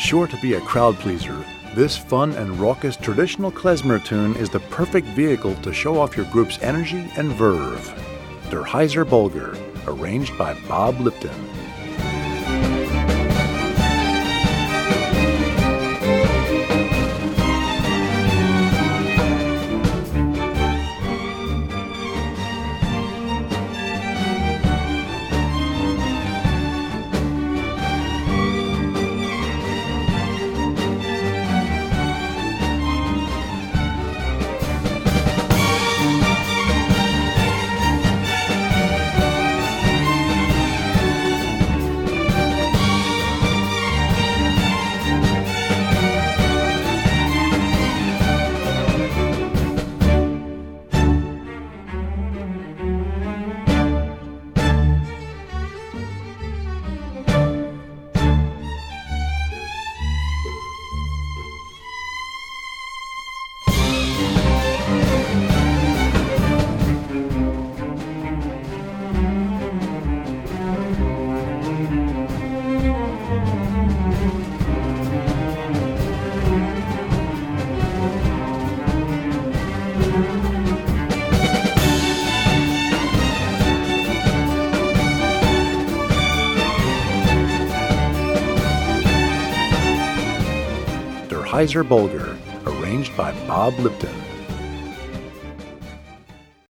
sure to be a crowd pleaser, this fun and raucous traditional klezmer tune is the perfect vehicle to show off your group's energy and verve. Der Heiser Bulgar, arranged by Bob Lipton. Der Heiser Bulgar, arranged by Bob Lipton.